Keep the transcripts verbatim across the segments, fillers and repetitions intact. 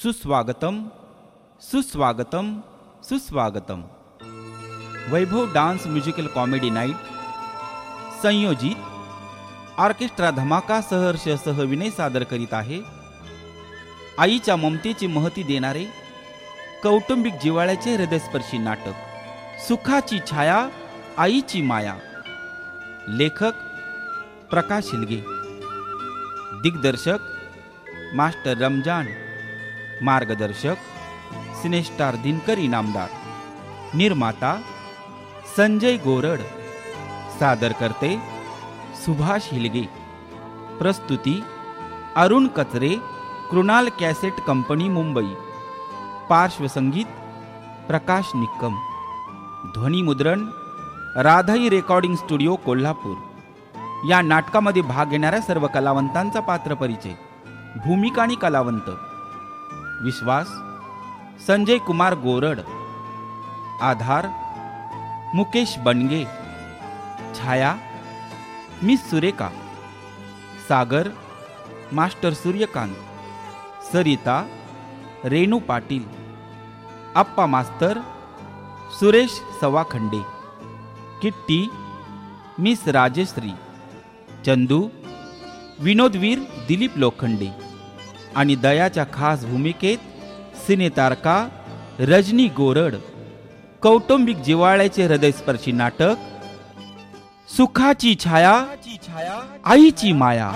सुस्वागतम सुस्वागतम सुस्वागतम. Vaibhav dance musical comedy night संयोजित ऑर्केस्ट्रा धमाका सहर्ष सह विनय सादर करीत आहे. आईच्या ममतेची महती देणारे कौटुंबिक जिव्हाळ्याचे हृदयस्पर्शी नाटक सुखाची छाया आईची माया. लेखक प्रकाश हिलगे. दिग्दर्शक मास्टर रमजान. मार्गदर्शक सिनेस्टार दिनकर इनामदार. निर्माता संजय गोरड. सादर करते सुभाष हिलगे. प्रस्तुती अरुण कचरे, कृणाल कॅसेट कंपनी मुंबई. पार्श्वसंगीत प्रकाश निक्कम. ध्वनिमुद्रण राधाई रेकॉर्डिंग स्टुडिओ कोल्हापूर. या नाटकामध्ये भाग घेणाऱ्या सर्व कलावंतांचा पात्र परिचय. भूमिका आणि कलावंत. विश्वास संजय कुमार गोरड. आधार मुकेश बनगे. छाया मिस सुरेखा. सागर मास्टर सूर्यकांत. सरिता रेणू पाटील. अप्पा मास्तर सुरेश सवाखंडे. Kitty Miss Rajashree. चंदू विनोदवीर दिलीप लोखंडे. आणि दयाच्या खास भूमिकेत सिनेतारका रजनी गोरड. कौटुंबिक जिव्हाळ्याचे हृदयस्पर्शी नाटक सुखाची छाया आईची माया.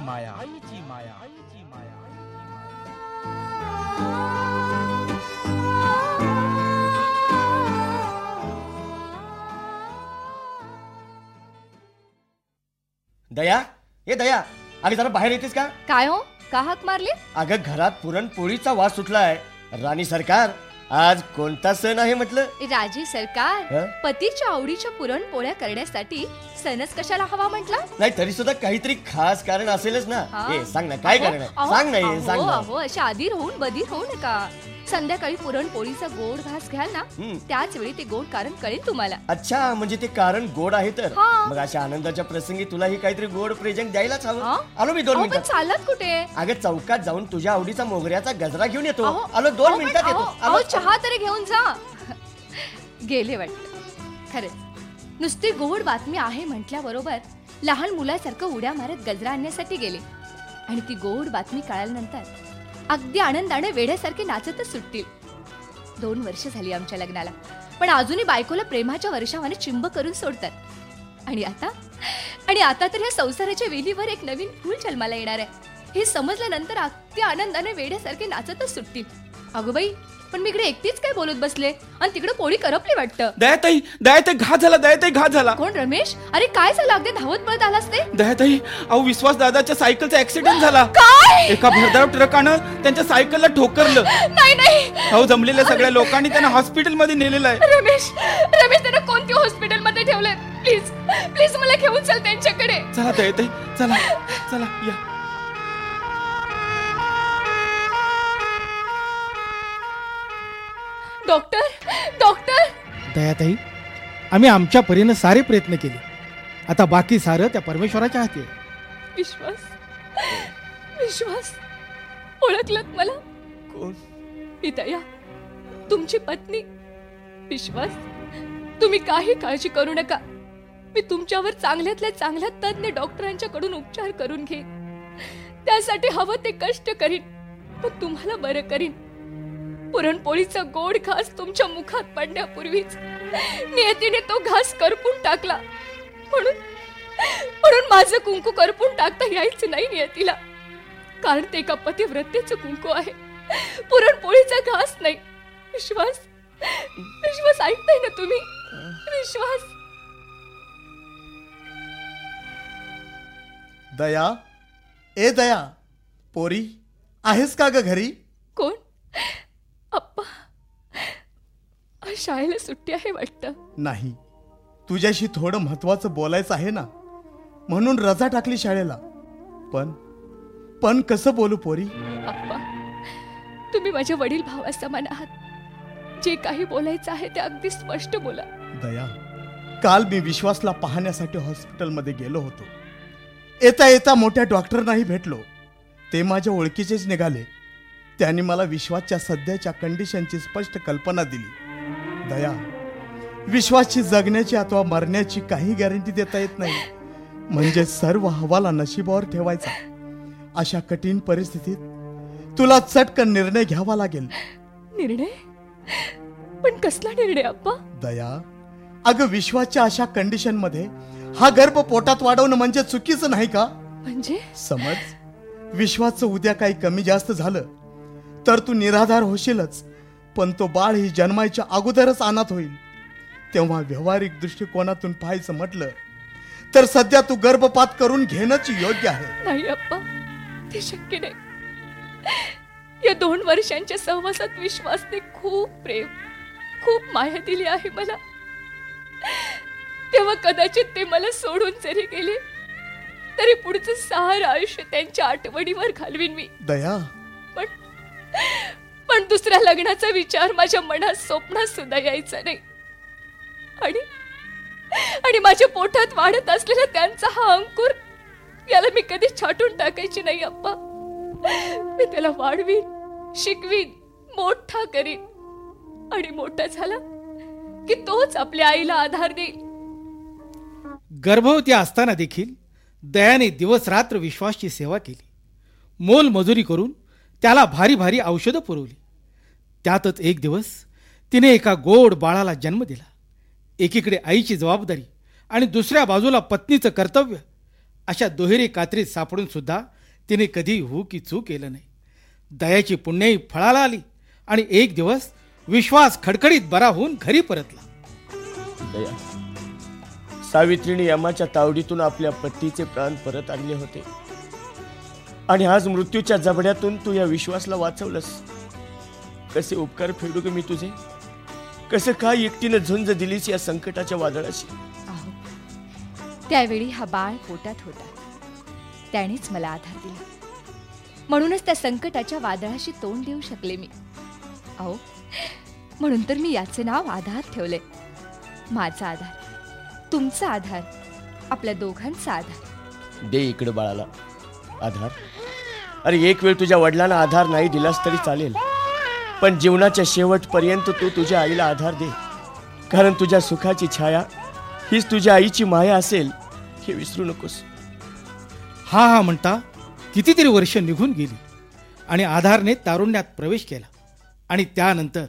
दया, ये दया, अगं जरा बाहेर येतेस का? काय हो, का हाक मारली? अगं घरात पुरणपोळीचा वास सुटलाय. राणी सरकार, आज कोणता सण आहे म्हटलं? राजी सरकार, हं? पतीच्या आवडीच्या पुरणपोळ्या करण्यासाठी सणच कशाला हवा म्हटला? नाही तरी सुद्धा काहीतरी खास कारण असेलच ना. हा. ए सांग ना, काय अहो, कारण आहे? अहो, सांग ना, ये, अहो, सांग ना. अहो, अशा आधीर होऊन बधीर होऊ नका. संध्याकाळी पुरणपोळीचा गोड घास घ्याल ना, हं. त्याच वेळी ते गोड कारण कळेल तुम्हाला. अच्छा, म्हणजे ते कारण गोड आहे तर. हा. मग अशा आनंदाच्या प्रसंगी तुलाही काहीतरी गोड प्रेझेंट द्यायलाच हवं. हा? आलो मी दोन अहो, पण मिनिटात. चालत कुठे? अगं चौकात जाऊन तुझ्या आवडीचा मोगऱ्याचा गजरा घेऊन येतो. अहो, आलो दोन अहो, पण मिनिटात येतो. अहो, आलो. अहो, चहा तरी घेऊन जा. गेले वाटत. खरंच नुसती गोड बातमी आहे म्हटल्याबरोबर लहान मुलासारखं उड्या मारत गजरा आणण्यासाठी गेले. आणि ती गोड बातमी कळाल्यानंतर अगदी आनंदाने वेड्यासारखे नाचतच सुटतील. दोन वर्ष झाली आमच्या लग्नाला, पण अजूनही बायकोला प्रेमाच्या वर्षावाने चिंब करून सोडतात. आणि आता आणि आता तर या संसाराच्या वेलीवर एक नवीन फूल जन्माला येणार आहे. हे समजल्यानंतर अगदी आनंदाने वेड्यासारखे नाचतच सुटतील. अगं बाई, पण मी इकडे एकटीच काय बोलत बसले आणि तिकडे पोळी करपली वाटतं. दयाताई, दयाताई घात झाला, दयाताई घात झाला. कोण? रमेश? अरे काय झालं? अगदी धावत पळत आलास ते? दयाताई, अहो विश्वास दादाच्या सायकलचा ऍक्सिडेंट झाला. काय? एका भरधाव ट्रकानं त्यांच्या सायकलला ठोकरलं. नाही नाही. अहो जमलेल्या सगळ्या लोकांनी त्यांना हॉस्पिटल मध्ये नेलेलं आहे. रमेश, रमेश त्यांना कोणत्या हॉस्पिटल मध्ये ठेवलंय? प्लीज प्लीज मला घेऊन चल त्यांच्याकडे. चला दयाताई, चला चला या. Doctor, doctor. दयाताई, आम्ही आमच्या परीने सारे प्रयत्न केले. आता बाकी सारं त्या परमेश्वराच्या हाती आहे. विश्वास, विश्वास, ओळखलत मला? कोण? मी दया, तुमची पत्नी. विश्वास, तुम्ही काही काळजी करू नका. मी तुमच्यावर चांगल्यातल्या चांगल्या तज्ञ डॉक्टरांच्याकडून उपचार करून घेईन. त्यासाठी हवं ते कष्ट करीन, पण तुम्हाला बरं करीन. पुरणपोळीचा गोड घास तुमच्या मुखात पडण्यापूर्वीच नियतीने तो घास करपून टाकला. म्हणून म्हणून माझं कुंकू करपून टाकता यायचं नाही नियतीला, कारण ते एका पतिव्रतेचं कुंकू आहे, पुरणपोळीचा घास नाही. विश्वास, विश्वास, ऐकताय ना तुम्ही? विश्वास. दया, ए दया, पोरी आहेस का ग घरी? कोण? अप्पा, आज शाळेला सुट्टी आहे वाटतं. नाही, तुझ्याशी थोडं महत्वाचं बोलायचं आहे ना, म्हणून रजा टाकली शाळेला. पण पण कसं बोलू पोरी? अप्पा, तुम्ही माझ्या वडील भावासमान आहात. जे काही बोलायचं आहे ते अगदी स्पष्ट बोला. दया, काल मी विश्वासला पाहण्यासाठी हॉस्पिटलमध्ये गेलो होतो. येता येता मोठ्या डॉक्टरनाही भेटलो. ते माझ्या ओळखीचेच निघाले. त्यांनी मला विश्वासच्या सध्याच्या कंडिशनची स्पष्ट कल्पना दिली. दया, विश्वासची जगण्याची अथवा मरण्याची काही गॅरंटी देता येत नाही. म्हणजे सर्व हवाला नशिबावर ठेवायचा. अशा कठीण परिस्थितीत तुला चटकन निर्णय घ्यावा लागेल. निर्णय? पण कसला निर्णय अप्पा? दया, अगं विश्वासच्या अशा कंडिशन मध्ये हा गर्भ पोटात वाढवणं म्हणजे चुकीचं नाही का? म्हणजे समज विश्वासचं उद्या काही कमी जास्त झालं तर तू निराधार होशीलच, पण तो बाळ ही जन्मायच्या अगोदरच अनाथ होईल. तेव्हा व्यावहारिक दृष्टिकोनातून पाहायचं म्हटलं तर सध्या तू गर्भपात करून घेणंच योग्य आहे. नाही अप्पा, ते शक्य नाही. या दोन वर्षांच्या सहवासात विश्वासने खूप प्रेम, खूप माया दिली आहे मला. तेव्हा कदाचित ते मला सोडून जरी गेले तरी पुढचं सारं आयुष्य त्यांच्या आठवणीवर घालवीन मी. दया, पण पण दुसऱ्या लग्नाचा विचार माझ्या मनात स्वप्नात सुद्धा यायचा नाही. आणि आणि माझ्या पोटात वाढत असलेला त्यांचा हा अंकुर, याला मी कधी छाटून टाकायची नाही अप्पा. मी त्याला वाढवीन, शिकवीन, मोठा करीन आणि मोठा झाला की तोच आपल्या आईला आधार देईल. गर्भवती असताना देखील दयाने दिवस रात्र विश्वासची सेवा केली. मोल मजुरी करून त्याला भारी भारी औषधं पुरवली. त्यातच एक दिवस तिने एका गोड बाळाला जन्म दिला. एकीकडे आईची जबाबदारी आणि दुसऱ्या बाजूला पत्नीचं कर्तव्य, अशा दुहेरी कात्रीत सापडून सुद्धा तिने कधी हू की चूक केलं नाही. दयाची पुण्याई फळाला आली आणि एक दिवस विश्वास खडखडीत बरा होऊन घरी परतला. दया, सावित्रीने यमाच्या तावडीतून आपल्या पतीचे प्राण परत आणले होते आणि आज मृत्यूच्या जबड्यातून तू या विश्वासला वाचवलंस. कसे उपकार फेडू ग मी तुझे? कसं काय एकटीनं झुंज दिलीस या संकटाच्या वादळाशी? अहो, त्यावेळी हा बाळ पोटात होता, त्यानेच मला आधार दिला. म्हणूनच त्या संकटाच्या वादळाशी तोंड देऊ शकले मी. अहो, म्हणून तर मी याचे नाव आधार ठेवले. माझा आधार, तुमचा आधार, आपल्या दोघांचा आधार. दे इकडे बाळाला आधार. अरे एक वेळ तुझ्या वडिलांना आधार नाही दिलास तरी चालेल, पण जीवनाच्या शेवटपर्यंत तू तुझ्या आईला आधार दे. कारण तुझ्या सुखाची छाया हीच तुझ्या आईची माया असेल हे विसरू नकोस. हा हा म्हणता कितीतरी वर्ष निघून गेली आणि आधारने तारुण्यात प्रवेश केला. आणि त्यानंतर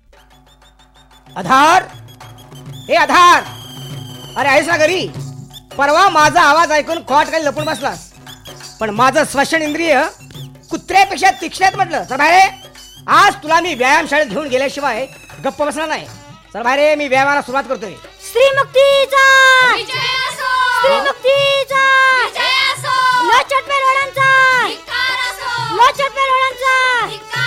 आधार, हे आधार, अरे आहेस ना घरी? परवा माझा आवाज ऐकून खोट काही लपून बसलास, पण माझं श्वसन इंद्रिय कुत्र्यापेक्षा तीक्ष्ण आहेत म्हटलं. चल बाहेर, आज तुला मी व्यायाम शाळेत घेऊन गेल्याशिवाय गप्प बसणार नाही. चल बाहेर, मी व्यायामाला सुरुवात करतोय. श्रीमुक्तीचा श्रीमुक्तीचा लोचट पेलवडांचा लोचट पेलवडांचा.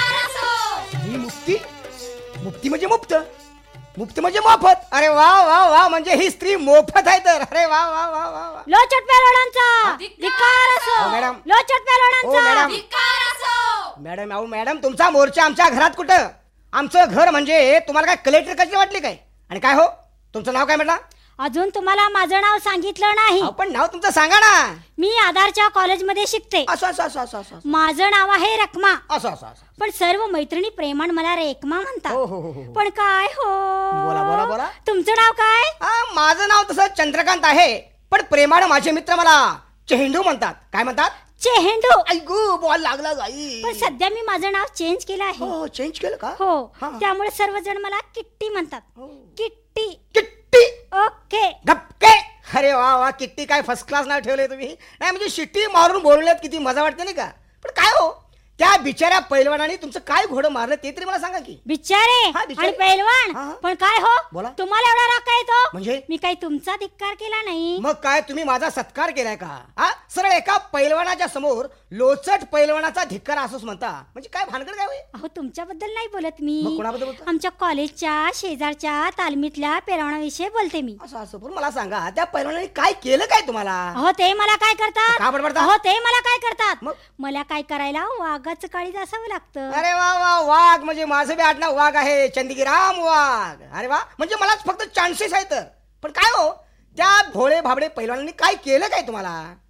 ही मुक्ती, मुक्ती म्हणजे मुक्त, मुक्ती म्हणजे मोफत. अरे वा वा वा, म्हणजे ही स्त्री मोफत आहे तर. अरे वा वा वा वा वा. लोचट पेलवडांचा धिक्कार असो. हो, मॅडम. लोचट हो, पेलवडांचा मॅडम. मॅडम अहो मॅडम, तुमचा मोर्चा आमच्या घरात कुठं? आमचं घर म्हणजे तुम्हाला काय कलेक्टर कशी वाटली काय? आणि काय हो, तुमचं नाव काय म्हटलं? अजून तुम्हाला माझं नाव सांगितलं नाही. अहो, पण नाव तुमचं सांगा ना. मी आधारच्या कॉलेजमध्ये शिकते. असं असं असं असं असं माझं नाव आहे रखमा, असं असं असं. पण सर्व मैत्रिणी प्रेमान मला रेखमा हो म्हणतात. हो हो हो. पण काय हो, बोला बोला बोला. तुमचं नाव काय? हा, माझं नाव तसं चंद्रकांत आहे, पण प्रेमानं माझे मित्र मला चेंडू म्हणतात. काय म्हणतात? चेंडू. ऐकू बॉल लागला जाई. पण सध्या मी माझं नाव चेंज केलं आहे. हो, चेंज केलं का? हो, हा. त्यामुळे सर्वजण मला किट्टी म्हणतात. हो. किट्टी. किट्टी. ओके. गप्पे. अरे वा वा, किट्टी काय फर्स्ट क्लास नाव ठेवलंय तुम्ही. नाही म्हणजे शिट्टी मारून बोलण्यात किती मजा वाटते नाही का? पण काय हो, त्या बिचाऱ्या पैलवानाने तुमचं काय घोडं मारलं ते तरी मला सांगा की. बिचारे हा, बिचारे. आणि पैलवान. हा, हा. पण काय हो, बोला. तुम्हाला एवढा राग काय येतो? म्हणजे? मी काही तुमचा धिक्कार केला नाही. मग काय तुम्ही माझा सत्कार केलाय का? हा, सरळ एका पैलवानाच्या समोर लोचट पैलवानाचा धिक्कार असंच म्हणता, म्हणजे काय भानगड काय होय? अहो, तुमच्याबद्दल नाही बोलत मग मी. कोणाबद्दल बोलता? आमच्या कॉलेजच्या शेजारच्या तालमीतल्या पेलवानाविषयी बोलते मी. असं असं पण मला सांगा, त्या पैलवानाने काय केलं काय तुम्हाला? अहो, ते मला काय करतात? का बडबडता? अहो, ते मला काय करतात? मग? मला काय करायला वाघाचं काळीज असावं लागतं. अरे वा वा, वाघ म्हणजे माझं बी आडनाव वाघ आहे, चंदगीराम वाघ. अरे वा, म्हणजे मलाच फक्त चान्सेस आहेत. पण काय हो, त्या भोळे भाबडे पैलवानांनी काय केलं काय तुम्हाला?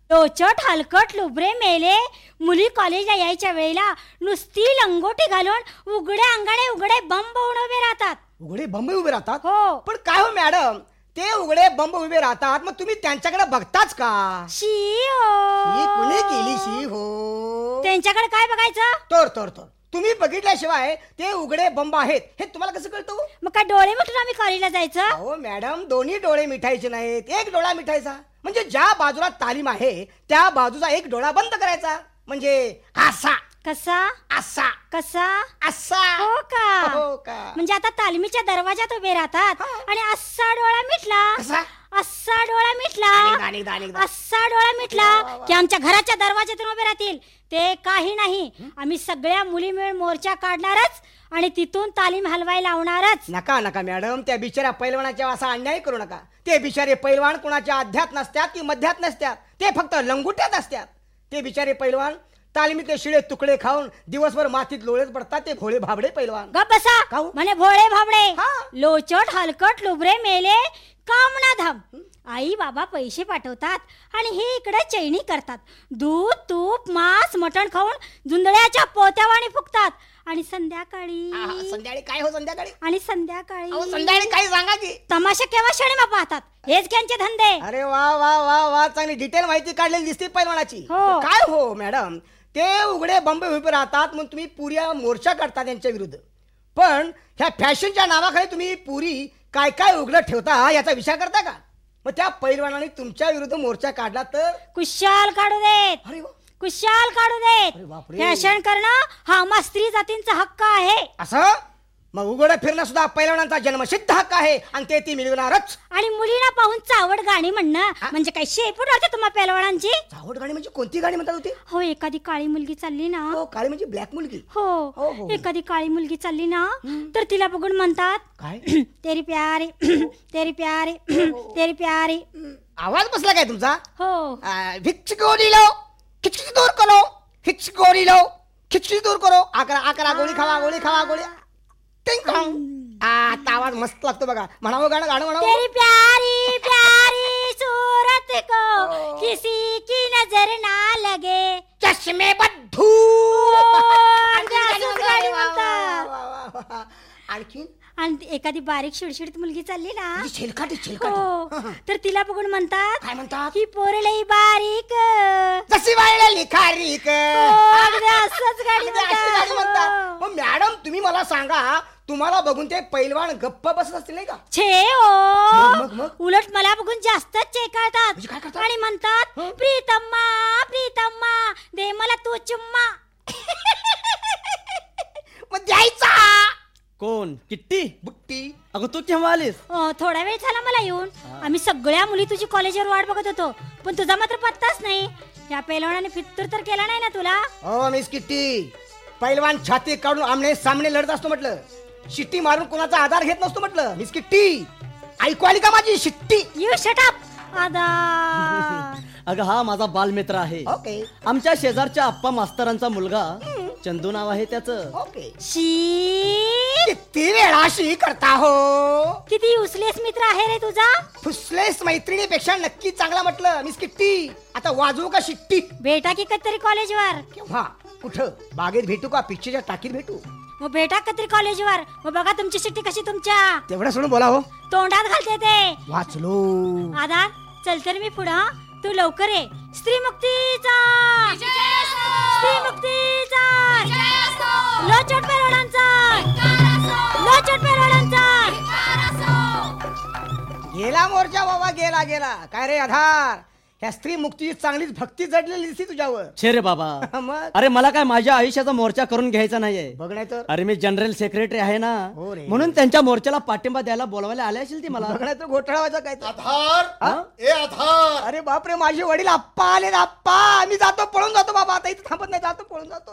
लोचट हलकट लुबरे मेले मुली कॉलेजला यायच्या वेळेला नुसती लंगोटी घालून उघड्या अंगाने उघडे बंब उभे राहतात. उघडे बंब उभे राहतात. हो. पण काय हो मॅडम, ते उघडे बंब उभे राहतात, मग तुम्ही त्यांच्याकडे बघताच का? शी ही हो. कोणी केली शी हो? त्यांच्याकडे काय बघायचं? तर तर तर तुम्ही बघितल्याशिवाय ते उघडे बंब आहेत हे तुम्हाला कसं कळतं? मग काय डोळे मिटून आम्ही कॉलेजला जायचं? अहो मॅडम, दोन्ही डोळे मिठायचे नाहीत, एक डोळा मिठायचा. म्हणजे ज्या बाजूला तालीम आहे त्या बाजूचा एक डोळा बंद करायचा. म्हणजे असा कसा असा कसा असा. हो का? हो का? म्हणजे आता तालमीच्या दरवाजात उभे राहतात आणि असा डोळा मिटला कसा? असा डोळा मिटला अनेकदा, अनेकदा, अनेकदा. असा डोळा मिटला की आमच्या घराच्या दरवाजातून उभे राहतील. ते काही नाही, आम्ही सगळ्या मुली मिळून मोर्चा काढणारच आणि तिथून तालीम हलवायला लावणारच. नका नका मॅडम, त्या बिचाऱ्या पैलवानाच्या असा अन्याय करू नका. ते बिचारे पैलवान कोणाच्या अध्यात नसतात की मध्यात नसतात, ते फक्त लंगुट्यात असतात. ते बिचारे पैलवान तालमीतले शिळे तुकडे खाऊन दिवसभर मातीत लोळत पडतात. ते भोळे भाबडे पैलवान. गप बसा. काहू? म्हणे भोळे भाबडे, हा. लोचट हलकट लुबरे मेले कामनाधाम. आई बाबा पैसे पाठवतात आणि हे इकडे चैनी करतात. दूध तूप मांस मटण खाऊन जुंदळ्याच्या पोत्यावाणी फुकतात. आणि संध्याकाळी आहा, संध्याकाळी काय हो? संध्याकाळी आणि अहो, संध्याकाळी संध्याकाळी काय सांगा की? तमाशा केव्हा शनिमा पाहतात. हेच त्यांचे धंदे. अरे वा वा वा वा, चांगली डिटेल माहिती काढलेली दिसते पैलवानाची. हो. काय हो मॅडम, ते उघडे बंब उभे राहतात म्हणून तुम्ही पुऱ्या मोर्चा काढता त्यांच्या विरुद्ध. पण ह्या फॅशनच्या नावाखाली तुम्ही पुरी काय काय उघडं ठेवता याचा विचार करता का? मग त्या पैलवानाने तुमच्या विरुद्ध मोर्चा काढला तर? कुशाल काढू देत. अरे वा. कुशाल काढू अरे देत. बापरे. फॅशन करणं हा आम्हा स्त्री जातींचा हक्क आहे. असं? मग उघडं फिरणं सुद्धा पैलवानांचा जन्मसिद्ध हक्क आहे आणि ते ती मिळवणारच. आणि मुलींना पाहून चावड गाणी म्हणणं म्हणजे काय शेपूट राहते तुम्हा पेलवानांची? चावट गाणी म्हणजे कोणती गाणी म्हणतात होती? हो, एखादी काळी मुलगी चालली ना. हो, काळी म्हणजे ब्लॅक मुलगी. हो, हो, हो. एखादी काळी मुलगी चालली ना तर तिला बघून म्हणतात काय? तेरी प्यारी तेरी प्यारी तेरी प्यारी. आवाज बसला काय तुमचा? हो. भिक्ष गोरी लो, खिचडी दूर करो. भिक्ष गोरी लो, खिचडी दूर करो. आकरा आकरा गोळी खावा, गोळी खावा, गोळी. टिंग टॉंग. आ, आता आवाज मस्त लागतो बघा. म्हणावं गाणं, गाणं म्हणावं. तेरी प्यारी प्यारी सूरत को किसी की नजर ना लगे. चष्मे बद्धू. अर्ध्या असंच गाणी म्हणतात. आणखी आणि एखादी बारीक शिडशिडीत मुलगी चालली ना छिलकाटी हो छिलकाटी. तर तिला बघून म्हणतात काय म्हणतात? ही पोरलई बारीक. जशी वाळलेली खारीक. अगदी असंच गाणी अगदी अशी गाणी म्हणतात. म्हणतात. मग मॅडम तुम्ही मला सांगा, तुम्हाला बघून ते पैलवान गप्प बसत असतील नाही का? छे मग, मग, ओ मग? उलट मला बघून जास्तच चेकाळतात म्हणजे काय करतात? आणि म्हणतात हं? प्रीतम्मा प्रीतम्मा दे मला तू चुम्मा. मग द्यायचा. कोण? किट्टी? बुट्टी. अगं तू केव्हा आलीस? अ, थोडा वेळ झाला मला येऊन. आम्ही सगळ्या मुली तुझी कॉलेजवर वाट बघत होतो पण तुझा मात्र पत्ताच नाही. या पेलवानाने फित्तूर तर केला नाही ना तुला? हो मिस किट्टी, पैलवान छाती काढून आमने सामने लढत असतो म्हटलं. शिट्टी मारून कोणाचा आधार घेत नसतो म्हटलं. मिस किट्टी, ऐकू आली का माझी शिट्टी? यू शट अप आदा. अगं हा माझा बालमित्र आहे. ओके आमच्या शेजारच्या आप्पा मास्तरांचा मुलगा चंदू नाव आहे त्याचं. ओके. शी किती वेळाशी करता हो? किती युसलेस मित्र आहे रे तुझा. फुसलेस मैत्रिणीपेक्षा नक्की चांगला म्हटलं. मिस किट्टी, आता वाजवू का शिट्टी? भेटा की कधीतरी कॉलेजवर. केव्हा? कुठं? बागेत भेटू का पिक्चरच्या टाकीत भेटू? मग भेटा कधीतरी कॉलेजवर. मग बघा तुमची शिट्टी कशी तुमच्या तेवढं सोडून बोला हो. तोंडात घालते ते. वाचलो. आधार चल तर मी पुढं. तू लवकर ये. स्त्री मुक्तीचा स्त्री मुक्तीचा लोचट पेलवानांचा लोचट पेलवानांचा. गेला मोर्चा बाबा, गेला गेला. काय रे आधार, ह्या स्त्री मुक्तीची चांगलीच भक्ती जडलेली दिसती तुझ्यावर. छे रे बाबा. मग अरे मला काय माझ्या आयुष्याचा मोर्चा करून घ्यायचा नाहीये. बघ नाही तर. अरे मी जनरल सेक्रेटरी आहे ना, हो रे. म्हणून त्यांच्या मोर्चाला पाठिंबा द्यायला बोलवायला आले असेल ती मला. बघ नाही तर घोटाळा व्हायचा काय तर. आधार हा? ए आधार. अरे बापरे, माझे वडील आप्पा आले ना. आप्पा, मी जातो, पळून जातो बाबा. आता इथे थांबत नाही, जातो, पळून जातो.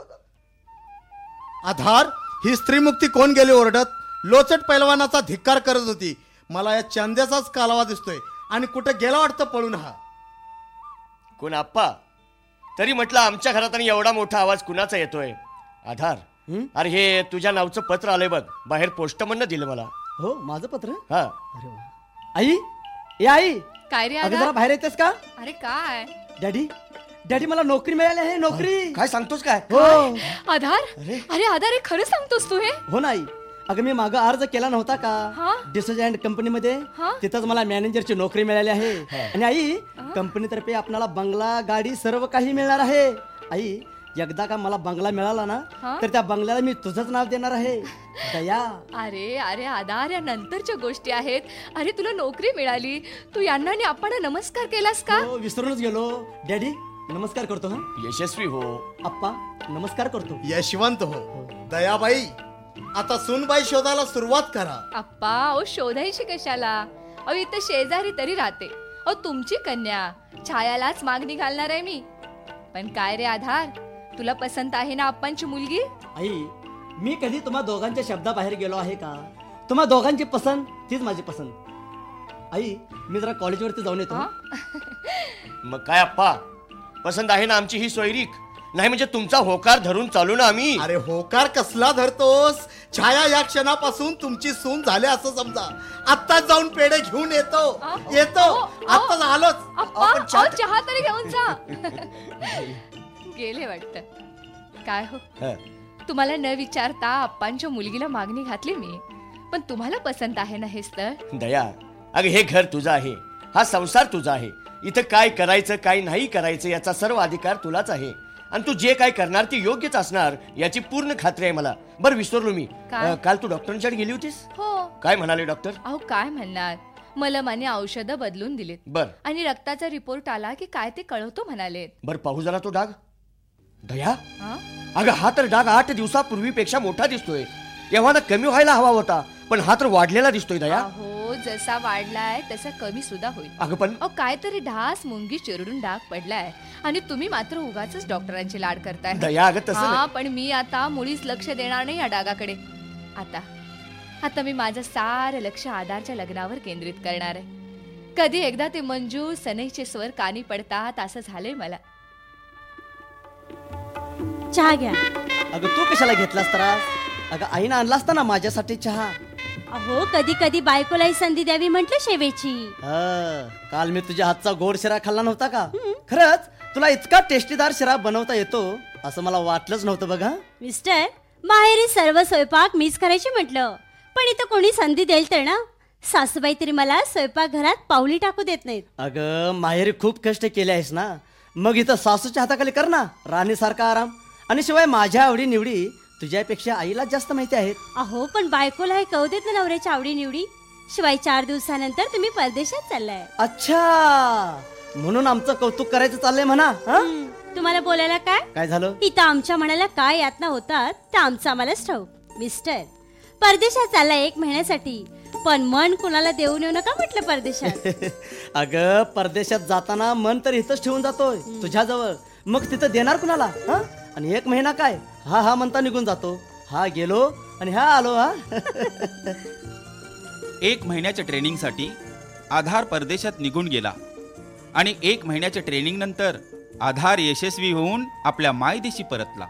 आधार, ही स्त्रीमुक्ती कोण गेली ओरडत? लोचट पैलवानाचा धिक्कार करत होती. मला या चांद्याचाच कालावा दिसतोय आणि कुठे गेला वाटतं पळून हा. कोण आप्पा? तरी म्हटलं आमच्या घरात आणि एवढा मोठा आवाज कुणाचा येतोय? आधार, अरे हे तुझ्या नावचं पत्र आलंय बघ, बाहेर पोस्टमननं दिलं मला. हो, माझं पत्र? हा. आई, ए आई, काय रे अगं आधार? जरा बाहेर येतेस का? अरे काय? डॅडी डॅडी मला नोकरी मिळाली आहे, नोकरी. काय सांगतोस काय? हो आधार अरे आधार हे खरं सांगतोस तू हे? हो नाही अगं मी मागं अर्ज केला नव्हता हा? का डिसोजा अँड कंपनीमध्ये, हा? तिथंच मला मॅनेजरची नोकरी मिळाली आहे. आणि आई कंपनीतर्फे आपल्याला बंगला गाडी सर्व काही मिळणार आहे. आई एकदा का मला बंगला मिळाला ना हा? तर त्या बंगल्याला मी तुझंच नाव देणार आहे, दया. अरे अरे आधार या नंतरच्या गोष्टी आहेत. अरे तुला नोकरी मिळाली, तू यांना आणि आपण नमस्कार केलास का? हो, विसरूनच गेलो. डॅडी नमस्कार करतो. हा यशस्वी हो. आप्पा नमस्कार करतो. यशवंत हो. दयाबाई आता सुनबाई शोधायला सुरुवात करा. अप्पा अहो शोधायची कशाला? अहो इथं शेजारी तरी राहते. अहो तुमची कन्या छायालाच मागणी घालणार आहे मी. पण काय रे आधार, तुला पसंत आहे ना अप्पांची मुलगी? आई मी कधी तुम्हा दोघांच्या शब्दाबाहेर गेलो आहे का? तुम्हा दोघांची पसंत तीच माझी पसंत. आई मी जरा कॉलेजवरती जाऊन येतो. हा? मग काय अप्पा, पसंत आहे ना आमची ही सोयरीक? नाही म्हणजे तुमचा होकार धरून चालू ना आम्ही. अरे होकार कसला धरतोस? छाया या क्षणापासून तुमची सून झाले असं समजा. आत्ताच जाऊन पेढे घेऊन येतो येतो आत्ताच आलोच. अप्पा अहो, चहा तरी घेऊन जा. गेले वाटत. काय हो हं. तुम्हाला न विचारता अप्पांच्या मुलगीला मागणी घातली मी, पण तुम्हाला पसंत आहे ना हे स्थळ? दया अगं हे घर तुझं आहे, हा संसार तुझा आहे. इथं काय करायचं काय नाही करायचं याचा सर्व अधिकार तुलाच आहे. आणि तू जे काय करणार ते योग्यच असणार याची पूर्ण खात्री आहे मला. बरं विसरलो मी, काय? अं, काल तू डॉक्टरांच्याकडे गेली होतीस? हो. काय म्हणाले डॉक्टर? अहो काय म्हणणार, मलम आणि औषधं बदलून दिलीत बर आणि रक्ताचा रिपोर्ट आला की काय ते कळवतो म्हणाले. बर पाहू जरा तो डाग. दया हा? अगं हा तर डाग आठ दिवसापूर्वीपेक्षा मोठा दिसतोय. एव्हाना कमी व्हायला हवा होता, पण हा तर वाढलेला दिसतोय दया. अहो जसा वाढलाय तसा कमी सुद्धा होईल. अगं पण अहो काहीतरी ढास मुंगी चिरडून डाग पडलाय आणि तुम्ही मात्र उगाच डॉक्टरांची लाड करताय. दया अगं तसं हा नाही. पण मी आता मुळीच लक्ष देणार नाही या डागाकडे. आता आता मी माझं सारं लक्ष आधारच्या लग्नावर केंद्रित करणार आहे. कधी एकदा ते मंजू सनईचे स्वर कानी पडतात असं झालंय मला. चहा घ्या. अगं तू कशाला घेतलास त्रास? अगं आईनं आणला असता ना माझ्यासाठी चहा. अहो कधी कधी बायकोलाही संधी द्यावी म्हटलं शेवेची. हं, काल मी तुझ्या हातचा गोड शिरा खाल्ला नव्हता का? खरंच तुला इतका टेस्टीदार शिरा बनवता येतो असं मला वाटलंच नव्हतं बघा. मिस्टर माहेरी सर्व स्वयंपाक मीच करायची म्हटलं, पण इथं कोणी संधी देईल तर ना. सासूबाई तरी मला स्वयंपाक घरात पावली टाकू देत नाहीत. अगं माहेरी खूप कष्ट केले आहेस ना, मग इथं सासूच्या हाताखाली कर ना राणीसारखा आराम. आणि शिवाय माझ्या आवडी निवडी तुझ्यापेक्षा आईला जास्त माहिती आहेत. अहो पण बायकोला हे कळू देत ना नवऱ्याच्या आवडी निवडी. शिवाय चार दिवसानंतर तुम्ही परदेशात चाललाय. अच्छा म्हणून आमचं कौतुक करायचं चाललंय म्हणा. हं? हं, तुम्हाला बोलायला काय? काय झालं? इथं आमच्या मनाला काय यातना होतात त्या आमचं आम्हालाच ठाऊक. मिस्टर परदेशात चाललाय एक महिन्यासाठी, पण मन कुणाला देऊ नेऊ नका म्हटलं परदेशात. अगं परदेशात जाताना मन तर इथंच ठेवून जातोय तुझ्याजवळ, मग तिथं देणार कुणाला? हं? आणि एक महिना काय हा हा म्हणता निघून जातो. हा गेलो आणि हा आलो. हा एक महिन्याच्या ट्रेनिंगसाठी आधार परदेशात निघून गेला आणि एक महिन्याच्या ट्रेनिंग नंतर आधार यशस्वी होऊन आपल्या मायदेशी परतला.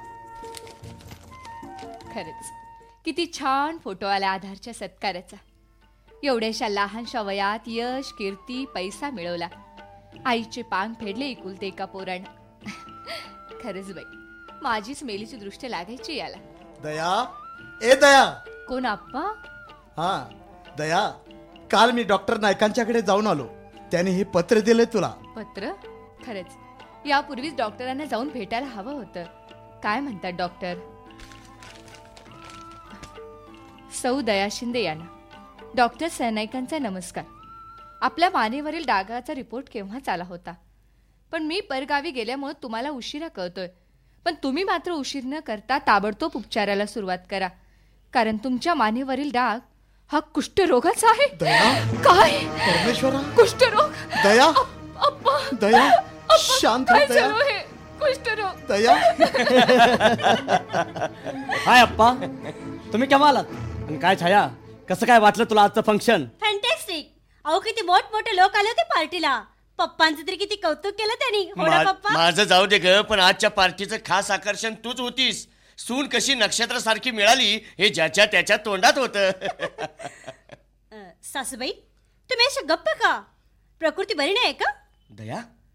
खरंच किती छान फोटो आला आधारच्या सत्काराचा. एवढ्याशा लहानशा वयात यश कीर्ती पैसा मिळवला. आईचे पांग फेडले एकुलते एका पोरानं. खरंच बाई माझीच मेलीची दृष्टी लागायची याला. दया ए दया. कोण आप्पा? हा दया, काल मी डॉक्टर नायकांच्याकडे जाऊन आलो. त्याने हे पत्र दिले तुला. पत्र? खरंच यापूर्वीच डॉक्टरांना जाऊन भेटायला हवं होतं. काय म्हणतात डॉक्टर? सौ दया शिंदे यांना. डॉक्टर सनाईकांचा नमस्कार. आपल्या मानेवरील डागाचा रिपोर्ट केव्हाच आला होता, पण मी परगावी गेल्यामुळे तुम्हाला उशिरा कळतोय. पण तुम्ही मात्र उशीर न करता ताबडतोब उपचाराला सुरुवात करा, कारण तुमच्या मानेवरील डाग हा कुष्ठरोगाचा आहे. दया काय? परमेश्वरा. कुष्ठरोग? दया अप्पा दया शांत हो काय दया. चालू आहे? कुष्ठरोग? दया हाय अप्पा, तुम्ही केव्हा आलात? आणि काय छाया, कसं काय वाटलं तुला आजचं फंक्शन? फॅन्टॅस्टिक. अहो किती मोठ मोठे लोक आले होते पार्टीला. पप्पांचं तरी किती कौतुक केलं त्यांनी. हो ना मा- पप्पा? माझं जाऊ दे ग, पण आजच्या पार्टीचं खास आकर्षण तूच होतीस. सून कशी नक्षत्रासारखी मिळाली हे ज्याच्या त्याच्या तोंडात होतं. अ, सासूबाई तुम्ही अशा गप्प का? प्रकृती बरी नाही का? दया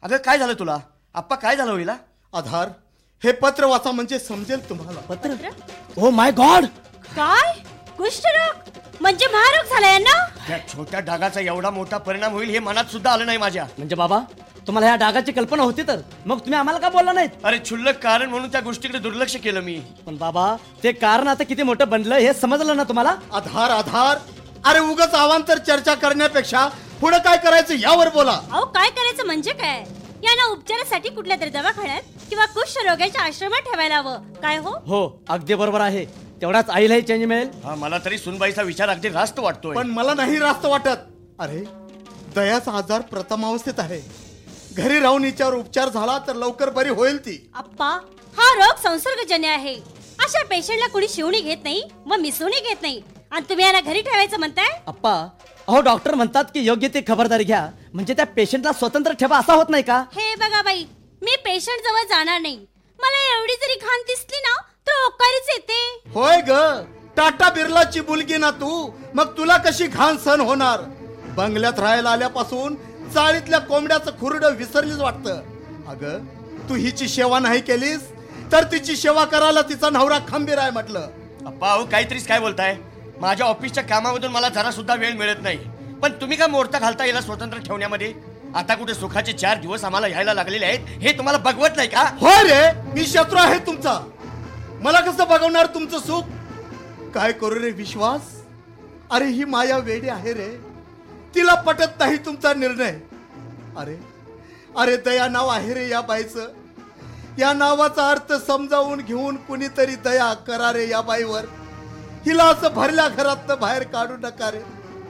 अगं काय झालं तुला? आप्पा काय झालं होईल? आधार, हे पत्र वाचा म्हणजे समजेल तुम्हाला. पत्र? Oh my god! काय कुष्ठरोग म्हणजे महारोग झालाय ना? त्या छोट्या डागाचा एवढा मोठा परिणाम होईल हे मनात सुद्धा आलं नाही माझ्या. म्हणजे बाबा तुम्हाला ह्या डागाची कल्पना होती तर मग तुम्ही आम्हाला का बोलला नाहीत? अरे क्षुल्लक कारण म्हणून त्या गोष्टीकडे दुर्लक्ष केलं मी. पण बाबा ते कारण आता किती मोठं बनलं हे समजलं ना तुम्हाला? आधार आधार अरे उगाच अवांतर चर्चा करण्यापेक्षा पुढे काय करायचं यावर बोला. अहो काय करायचं म्हणजे काय? यांना उपचारासाठी कुठल्या तरी दवाखान्यात किंवा कुष्ठरोगाच्या आश्रमात ठेवायला हवं काय हो? हो अगदी बरोबर आहे. तेवढाच आईलाही चेंज मिळेल. हा मला तरी सुनबाईचा विचार अगदी रास्त वाटतोय. पण मला नाही रास्त वाटत. अरे दयाचा आजार प्रथमावस्थेत आहे. घरी राहून हिच्यावर उपचार झाला तर लवकर बरी होईल ती. अप्पा हा रोग संसर्गजन्य आहे. अशा पेशंटला कुणी शिवणी घेत नाही व मिसवणी घेत नाही आणि तुम्ही यांना घरी ठेवायचं म्हणताय? अप्पा अहो डॉक्टर म्हणतात की योग्य ती खबरदारी घ्या म्हणजे त्या पेशंटला स्वतंत्र ठेवा असा होत नाही का? हे बघा बाई मी पेशंट जवळ जाणार नाही. मला एवढी जरी घाण दिसली ना तर ओकारीच येते. होय ग टाटा बिर्लाची मुलगी ना तू, मग तुला कशी घाण सहन होणार? बंगल्यात राहायला आल्यापासून चाळीतल्या कोंबड्याचं खुरडं विसरलीच वाटतं. अगं तू हिची सेवा नाही केलीस तर तिची सेवा करायला तिचा नवरा खंबीर आहे म्हटलं. अप्पा अहो काहीतरीच काय बोलताय? माझ्या ऑफिसच्या कामामधून मला जरा सुद्धा वेळ मिळत नाही. पण तुम्ही का मोर्चा घालता याला स्वतंत्र ठेवण्यामध्ये? आता कुठे सुखाचे चार दिवस आम्हाला यायला लागलेले आहेत हे तुम्हाला बघवत नाही का? होय रे मी शत्रू आहे तुमचा. मला कसं बघवणार तुमचं सुख? काय करू रे विश्वास? अरे ही माया वेडी आहे रे. तिला पटत नाही तुमचा निर्णय. अरे अरे दया नाव आहे रे या बाईचं. या नावाचा अर्थ समजावून घेऊन कुणीतरी दया करा रे या बाईवर. हिला असं भरल्या घरात बाहेर काढू नका रे.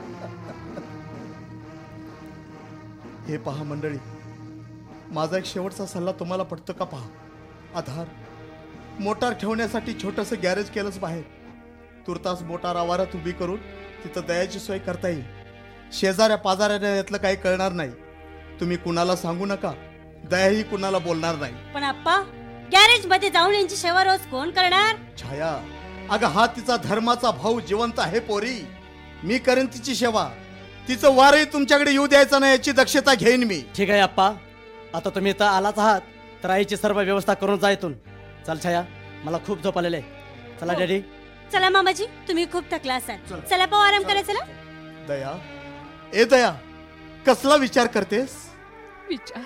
हे पहा मंडळी, माझा एक शेवटचा सल्ला तुम्हाला पटतो का पहा. आधार मोटार ठेवण्यासाठी छोटंसं गॅरेज केलंच बाहेर. तुर्तास मोटार आवारात उभी करून तिथं दयाची सोय करता येईल. शेजाऱ्या पाजाऱ्याने यातलं काही कळणार नाही. तुम्ही कुणाला सांगू नका. दयाही कुणाला बोलणार नाही. पण अप्पा गॅरेज मध्ये जाऊन यांची सेवा रोज कोण करणार? छाया अगं हा तिचा धर्माचा भाऊ जिवंत आहे पोरी. मी करेन तिची सेवा. तिचं वारही तुमच्याकडे येऊ द्यायचं नाही याची दक्षता घेईन मी. ठीक आहे अप्पा आता तुम्ही इथं आलाच आहात तर आईची सर्व व्यवस्था करून जा इथून. चल छाया मला खूप झोप आलेलं आहे. चला हो. डॅडी. चला मामाजी तुम्ही खूप थकला असाल. चल. चला पाहू आराम करा. चला. दया ए दया कसला विचार करतेस? विचार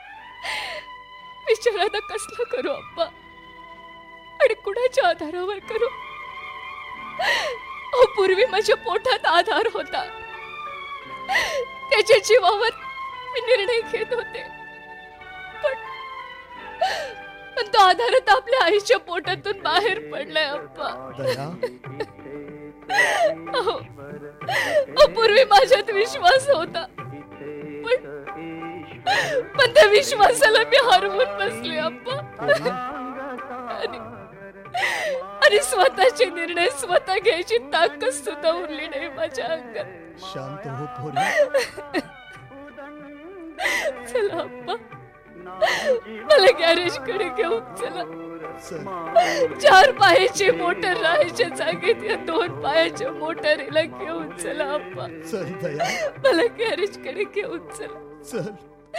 विचार आता कसला करू अप्पा आणि कुणाच्या आधारावर करू? अहो पूर्वी माझ्या पोटात आधार होता. त्याच्या जीवावर मी निर्णय घेत होते. पण पण तो आधार आता आपल्या आईच्या पोटातून बाहेर पडलाय अप्पा. दया अहो अहो, पूर्वी माझ्यात विश्वास होता पण पण त्या विश्वासाला मी हरवून बसले अप्पा. आणि आणि स्वतःचे निर्णय स्वतः घ्यायची ताकद सुद्धा उरली नाही माझ्या अंगात. शांत हो पोरी. चला अप्पा मला गॅरेज कडे घेऊन चला. चल. चार पायाची मोटर राहायच्या जागेत या दोन पायाच्या मोटरीला घेऊन चला अप्पा. चल दया मला गॅरेज कडे घेऊन चला. चल.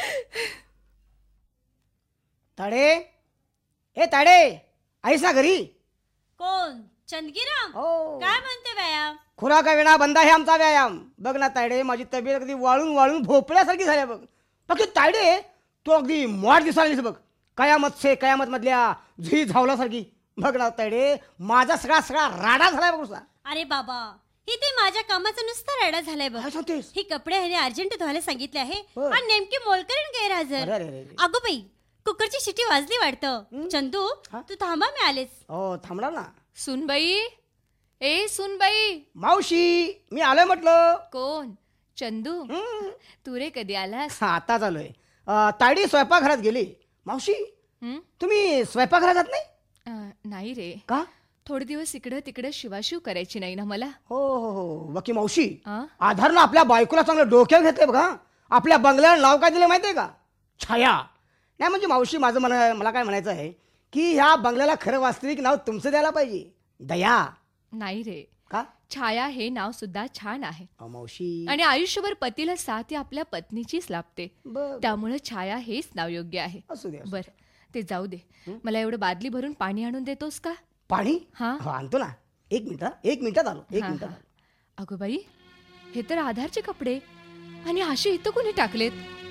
ताडे ए ताडे आहेस ना घरी? कोण? चंदगीराम. हो. काय म्हणते व्यायाम? खुरा का विना बंद आहे आमचा व्यायाम. बघ ना तायडे माझी तब्येत अगदी वाळून वाळून भोपळ्यासारखी झाली बघ. बाकी तायडे तू अगदी मॉड दिसायला बघ. कयामत से कयामत मधल्या झी झावलासारखी. बघ ना तायडे माझा सगळा सगळा राडा झालाय बघ. अरे बाबा ही ते माझ्या कामाचा नुसता रेडा झालाय बघ. काय सांगतेस? ही कपडे ह्याने अर्जंट धुवायला सांगितले आहे हो. आणि नेमकी मोलकरीण गैरहजर. अरे, अरे, अरे. अगो बाई कुकरची शिटी वाजली वाटतं. चंदू हा? तू थांबा मी आलेच. हो थांबला ना. सुनबाई ए सुनबाई. मावशी मी आलोय म्हटलं. कोण? चंदू. हम्म. तू रे कधी आलास? हा, आता चालूय. तायडी स्वयंपाकघरात गेली. मावशी हं? तुम्ही स्वयंपाकघरात जात नाही अं, नाही रे. का? थोडे दिवस इकडं तिकडं शिवाशिव करायची नाही ना मला. हो हो हो बाकी मावशी आ? आधारनं आपल्या बायकोला चांगलं डोक्यावर घेतलंय बघा. आपल्या बंगल्याला नाव काय दिलं माहितीये का? छाया. नाही म्हणजे मावशी माझं म्हणा मला काय म्हणायचं आहे की ह्या बंगल्याला खरं वास्तविक नाव तुमचं द्यायला पाहिजे. दया. नाही रे. का? छाया हे नाव सुद्धा छान आहे अहो, मावशी आणि आयुष्यभर पतीला साथ ही आपल्या पत्नीचीच लाभते. बर त्यामुळे छाया हेच नाव योग्य आहे. असू दे असू दे. बर ते जाऊ दे. मला एवढं बादली भरून पाणी आणून देतोस का? पाणी हा. हो, आणतो ना. एक मिनिट हा. एक मिनिटात आलो एक हा, मिनिटात हा. आलो. अगो बाई, हे तर आधारचे कपडे आणि असे इथं कोणी टाकलेत?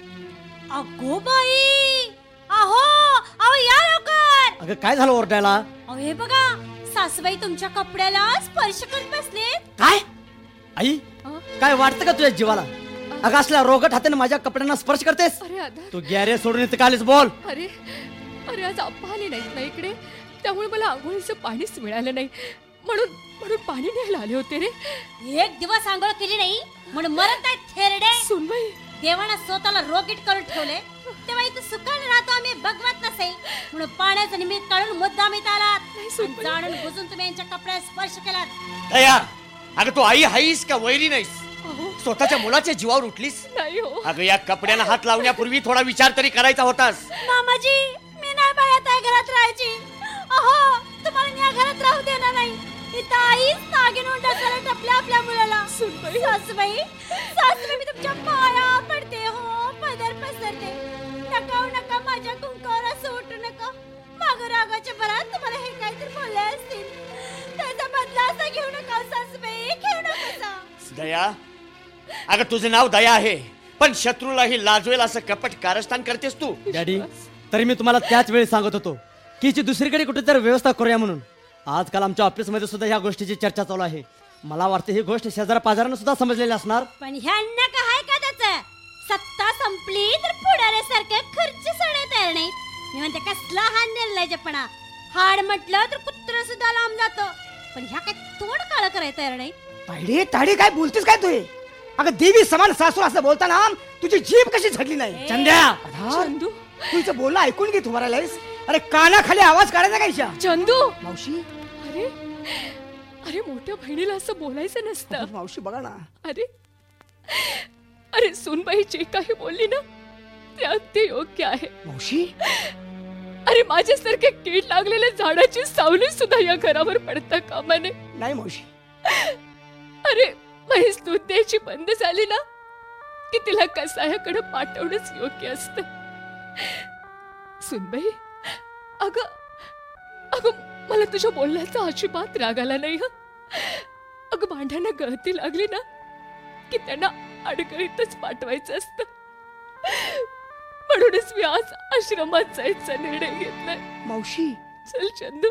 अगो बाई, अहो अहो या लवकर. अगं काय झालं ओरडायला? अहो हे बघा, सासूबाई तुमच्या कपड्याला स्पर्श करत बसलेत. काय आई अं? काय वाटतं का तुझ्या जीवाला? अगं असल्या रोगट हाताने माझ्या कपड्यांना स्पर्श करतेस? अरे आधार, तू गॅरेज सोडून इथं कालीस बोल. अरे अरे आज आप्पा आले नाहीत ना इकडे, त्यामुळे मला आंघोळीचं पाणीच मिळालं नाही. म्हणून म्हणून पाणी न्यायला आले होते रे. एक दिवस आंघोळ केली नाही म्हणून मरत नाही थेरडे. सुनबाई, देवानं स्वतःला रोगीट करून ठेवले, तेव्हा इथं सुखाने राहतो आम्ही बघवत नसे म्हणून पाण्याचं निमित्त काढून मुद्दाम इथं आलात नाही आणि सुनबाई. जाणून बुजून तुम्ही यांच्या कपड्यात स्पर्श केलात. दया, अगं तू आई हाईस का वैरी नाहीस? अहो, स्वतःच्या मुलाच्या जीवावर उठलीस? नाही हो. अगं या कपड्यांना हात लावण्यापूर्वी थोडा विचार तरी करायचा होतास. मामाजी, मी नाही बाळा त्या घरात राहायची. अहो तुम्हाला या घरात राहू देणार नाही. इथं आईच नागिन उंडासाला टपल्या आपल्या मुलाला. सुनबाई, सासूबाई, सासूबाई मी तुमच्या पाया पडते हो, पदर पसरते. नका हो, नका माझ्या कुंकावर असं उठू नका. मागं रागाच्या भरात तुम्हाला हे काहीतरी बोलले असतील, त्याचा बदला असा घेऊ नका सासूबाई, घेऊ नका. दया, अगं तुझं नाव दया आहे, पण शत्रूलाही लाजवेल असं कपट कारस्थान करतेस तू. डॅडी, तरी मी तुम्हाला त्याच वेळी सांगत होतो की हिची दुसरीकडे कुठेतरी व्यवस्था करूया म्हणून. आजकाल आमच्या ऑफिसमध्ये सुद्धा ह्या गोष्टीची चर्चा चालू आहे. मला वाटतं ही गोष्ट शेजारा पाजारांना सुद्धा समजलेली असणार. पण ह्यांना काय का त्याचं? सत्ता संपली तर पुढाऱ्यासारखं खुर्ची सोडे तयार नाही. मी म्हणते कसला हा निर्लज्जपणा. हाड म्हटलं तर कुत्र सुद्धा लांब जातं, पण ह्या काय तोड काळ करायला तयार नाही. तायडे तायडे काय बोलतेस काय तू? अगं देवी समान सासू असं बोलताना तुझी जीभ कशी झडली नाही? चंद्या, चंदू, तुझं बोलणं ऐकून घे. तू भरायलायस? अरे कानाखाली आवाज काढायचा कायच्या? चंदू. मावशी, अरे अरे मोठ्या बहिणीला असं बोलायचं नसतं. मावशी बघा ना. अरे अरे सुनबाई जे काही बोलली ना ते अगदी योग्य आहे. मावशी, अरे माझ्यासारखे कीड लागलेल्या झाडाची सावली सुद्धा या घरावर पडता कामा नये. नाही मावशी. अरे माझी स्तुत द्यायची बंद झाली ना की तिला कसायाकडे पाठवणंच योग्य असतं. सुनबाई, अगं अगं मला तुझ्या बोलण्याचा अजिबात राग आला नाही. हं, अगं भांड्यांना गळती लागली ना की त्यांना अडगळीतच पाठवायचं असतं. म्हणूनच मी आज आश्रमात जायचा निर्णय घेतलाय. मावशी, चल चंदू,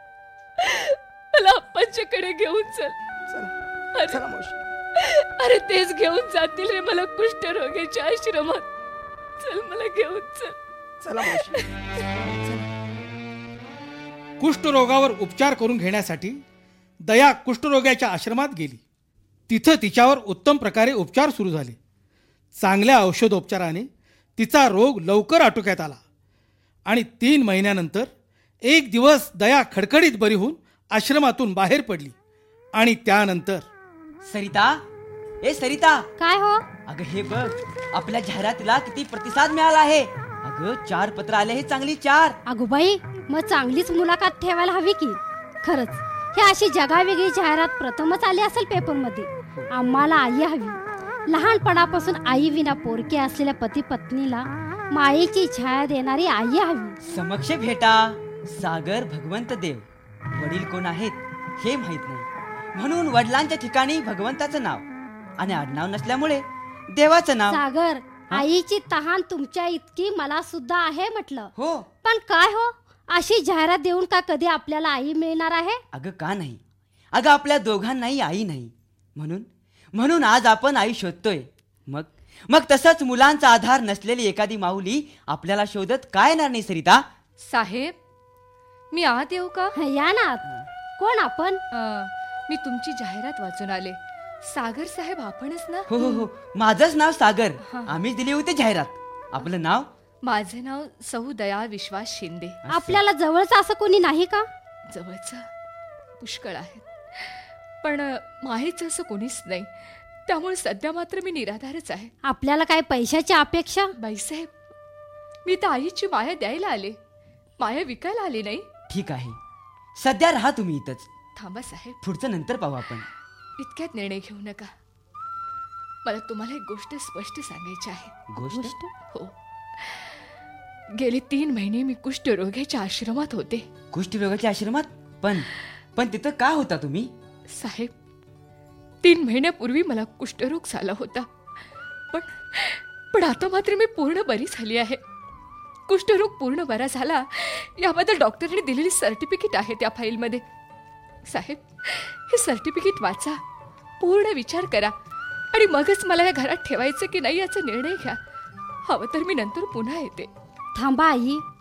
मला अप्पांच्याकडे घेऊन चल. चला अरे चला मावशी. अरे तेच घेऊन जातील रे मला कुष्ठरोग्याच्या आश्रमात. चल मला घेऊन चल. चला मावशी. कुष्ठरोगावर उपचार करून घेण्यासाठी दया कुष्ठरोग्याच्या आश्रमात गेली. तिथं तिच्यावर उत्तम प्रकारे उपचार सुरू झाले. चांगल्या औषधोपचाराने तिचा रोग लवकर आटोक्यात आला आणि तीन महिन्यानंतर एक दिवस दया खडखडीत बरी होऊन आश्रमातून बाहेर पडली. आणि त्यानंतर सरिता, ए सरिता, काय हो? अगं हे बघ, आपल्या जाहिरातीला किती प्रतिसाद मिळाला आहे. अगं चार पत्र आले, हे चांगली चार. अगो बाई, मग चांगलीच मुलाखत ठेवायला हवी की. खरंच ही अशी जगावेगळी जाहिरात प्रथमच आली असेल पेपरमध्ये. आम्हाला आई हवी. लहानपणापासून आई विना पोरके असलेल्या पती पत्नीला मायेची छाया देणारी आई हवी. समक्ष भेटा सागर भगवंत देव. वडील कोण आहेत हे माहित नाही, म्हणून वडिलांच्या ठिकाणी भगवंताचं नाव आणि आडनाव नसल्यामुळे देवाचं नाव. सागर, आईची तहान तुमच्या इतकी मला सुद्धा आहे म्हटलं. हो. पण काय हो, अशी जाहिरात देऊन का कधी आपल्याला आई मिळणार आहे? अगं का नाही? अगं आपल्या दोघांनाही आई नाही, म्हणून म्हणून आज आपण आई शोधतोय. मग मग तसंच मुलांचा आधार नसलेली एखादी माऊली आपल्याला शोधत काय येणार नाही सरिता? साहेब, मी आत येऊ का? या ना. कोण आपण? अं, मी तुमची जाहिरात वाचून आले. सागर साहेब आपणच ना? हो हो हो, माझंच नाव सागर. हा. आम्हीच दिली होती जाहिरात. आपलं नाव? माझे नाव सौ दया विश्वास शिंदे. आपल्याला जवळचं असं कोणी नाही का? जवळचं पुष्कळ आहे, पण माहेचं असं कोणीच नाही. त्यामुळे सध्या मात्र मी निराधारच आहे. आपल्याला काय पैशाची अपेक्षा? बाईसाहेब, मी तर आईची माया द्यायला आले, माया विकायला आली नाही. ठीक आहे, सध्या राहा तुम्ही इथंच. थांबा साहेब. पुढचं नंतर पाहू आपण. इतक्यात निर्णय घेऊ नका. मला तुम्हाला एक गोष्ट स्पष्ट सांगायची आहे. गोष्ट? हो. गेले तीन महिने मी कुष्ठरोग्याच्या आश्रमात होते. कुष्ठरोगाच्या आश्रमात? पण पण तिथं का होता तुम्ही? साहेब, तीन महिन्यापूर्वी मला कुष्ठरोग झाला होता. पण पण आता मात्र मी पूर्ण बरी झाली आहे. कुष्ठरोग पूर्ण बरा झाला याबद्दल डॉक्टरने दिलेली सर्टिफिकेट आहे त्या फाईलमध्ये. साहेब, हे सर्टिफिकेट वाचा, पूर्ण विचार करा आणि मगच मला या घरात ठेवायचं की नाही याचा निर्णय घ्या. हवं तर मी नंतर पुन्हा येते. थांबा आई,